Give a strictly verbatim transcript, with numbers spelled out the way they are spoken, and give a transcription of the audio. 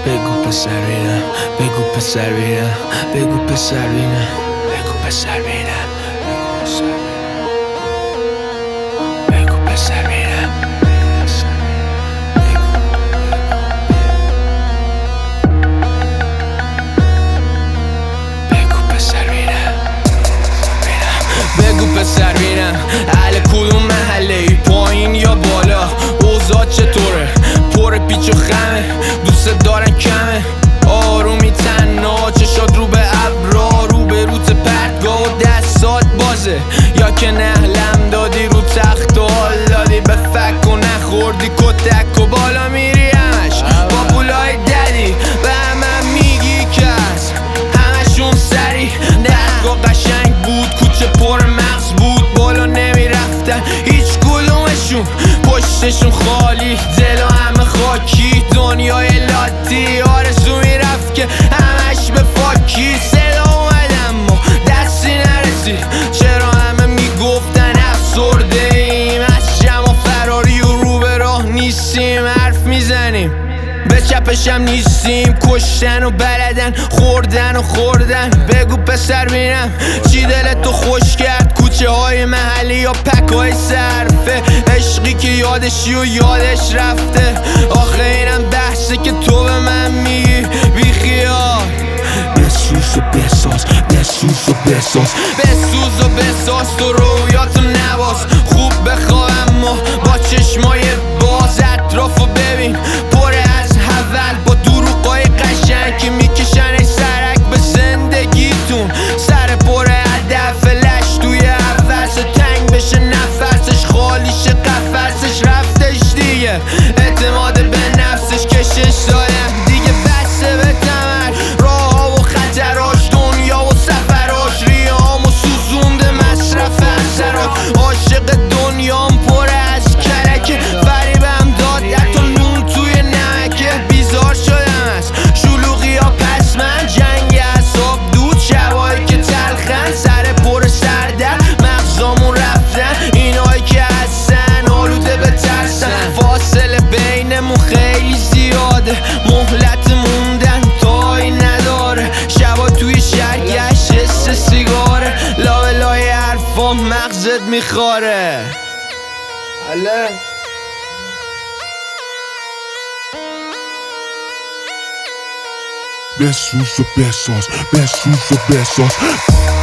بگو پسر بینم، بگو پسر بینم، بگو پسر بینم، بگو پسر بینم، بگو پسر بینم، بگو پسر بینم، بگو پسر بینم اهل کدوم محله ای، پایین یا بالا، اوضاع چطوره؟ پر پیچ و خمه، دوست دارن کمه، آرومی تنها، چشات رو به ابرا، رو به روت پرتگاه و دستات بازه، یا که نهلم دادی رو تخت و حال دادی به فک و نخوردی کتک و بالا میری همش با پولای ددی، به همه میگی که هست همشون سری، درگاه قشنگ بود، کوچه پر مغز بود، بالا نمیرفتن هیچ کدومشون، پشتشون خالی، دل و همه خاکی، دنیای لاتی، آرزو میرفت که همش به فاکی، صدا اومد اما دستی نرسید، چرا همه میگفتن افسرده ایم، از جمع فراری و رو به راه نیستیم، حرف میزنیم به چپشم نیستیم، کشتن و بلدن، خوردن و خوردن، بگو پسر بینم چی دلتو خوش کرد، کوچه های محلی یا پک های صرفه، عشقی که یادشی و یادش رفته، آخه اینم بحثه که تو به من میگی بی خیال، بسوز و بساز، بسوز و بساز، بسوز و بساز، تو رویاتو نباز، خوب بخواه اما با چشمای باز، اطرافو ببین پر از حول با دروغای قشنگ که میکشن ای سرک به زندگیتون، سر پر هدف لش توی حفظ، تنگ بشه نفسش، خالی شه قفسش، رفتش دیگه اعتماد به نفسش، کشش دادم دیگه بسته به تمر، راه ها و خطراش، دنیا و سفراش، ریهامو سوزونده مصرف اثرات، عاشق دنیام پر از کلکه، فریبم داد حتی نون توی نمکه، بیزار شدم از شلوغی ها، پس من جنگ اعصاب دود، شبایی که تلخن، سر پر سردر مغزامون رفتن، اینایی که هستن آلوده به ترسن، فاصله بینمون خیلی زیاده، مهلت موندن تایی نداره، شبا توی شهر گشت حس سیگاره، لابلای حرفا مغزت میخواره. اله بسوز و بساز، بسوز و بساز.